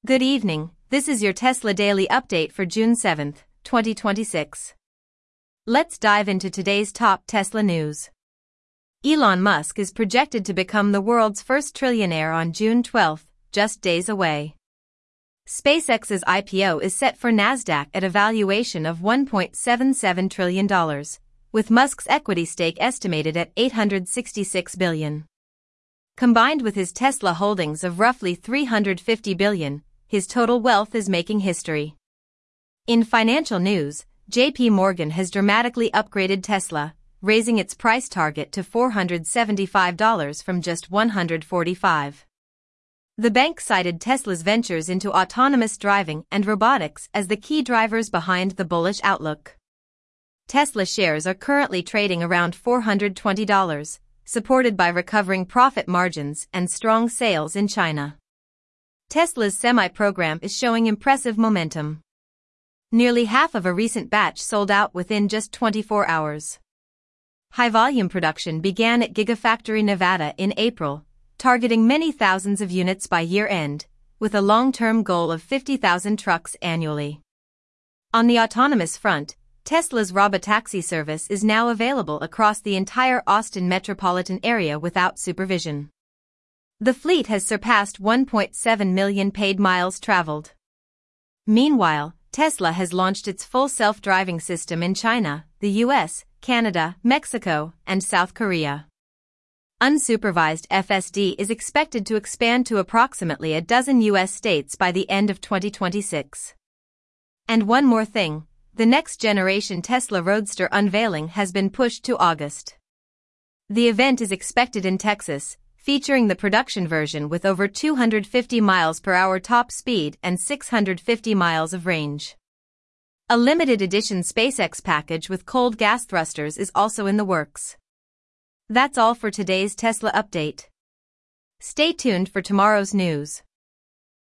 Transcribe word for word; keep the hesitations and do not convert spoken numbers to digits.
Good evening, this is your Tesla Daily Update for June seventh, twenty twenty-six. Let's dive into today's top Tesla news. Elon Musk is projected to become the world's first trillionaire on June twelfth, just days away. SpaceX's I P O is set for Nasdaq at a valuation of one point seven seven trillion dollars, with Musk's equity stake estimated at eight hundred sixty-six billion dollars. Combined with his Tesla holdings of roughly three hundred fifty billion dollars, his total wealth is making history. In financial news, J P Morgan has dramatically upgraded Tesla, raising its price target to four hundred seventy-five dollars from just one hundred forty-five dollars. The bank cited Tesla's ventures into autonomous driving and robotics as the key drivers behind the bullish outlook. Tesla shares are currently trading around four hundred twenty dollars, supported by recovering profit margins and strong sales in China. Tesla's Semi program is showing impressive momentum. Nearly half of a recent batch sold out within just twenty-four hours. High-volume production began at Gigafactory Nevada in April, targeting many thousands of units by year-end, with a long-term goal of fifty thousand trucks annually. On the autonomous front, Tesla's robotaxi service is now available across the entire Austin metropolitan area without supervision. The fleet has surpassed one point seven million paid miles traveled. Meanwhile, Tesla has launched its full self-driving system in China, the U S, Canada, Mexico, and South Korea. Unsupervised F S D is expected to expand to approximately a dozen U S states by the end of twenty twenty-six. And one more thing, the next-generation Tesla Roadster unveiling has been pushed to August. The event is expected in Texas, featuring the production version with over two hundred fifty miles per hour top speed and six hundred fifty miles of range. A limited edition SpaceX package with cold gas thrusters is also in the works. That's all for today's Tesla update. Stay tuned for tomorrow's news.